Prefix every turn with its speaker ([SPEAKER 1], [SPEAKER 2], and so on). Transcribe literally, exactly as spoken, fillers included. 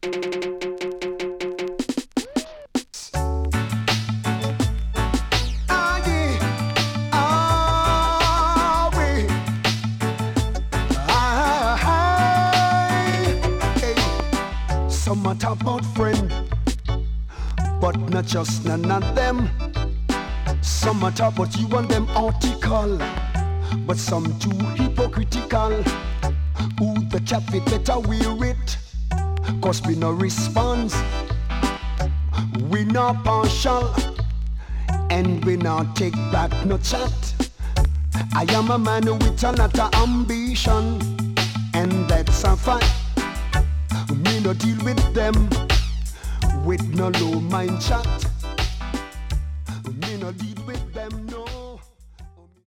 [SPEAKER 1] Some a talk about friend, but not just none of them. Some a talk about you and them article, but some too hypocritical. Who the chap it better wear it, cause we no response. We not partial, and we not take back no chat. I am a man with a lot of ambition, and that's a fact. Me no deal with them with no low mind chat.